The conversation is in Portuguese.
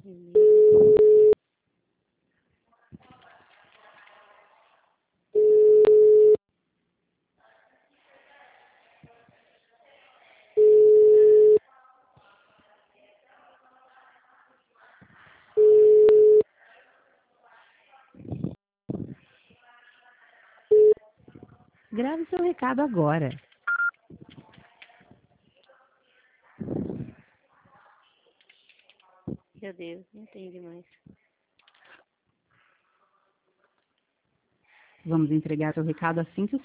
Grave seu recado agora. Meu Deus, não entendi mais. Vamos entregar seu recado assim que o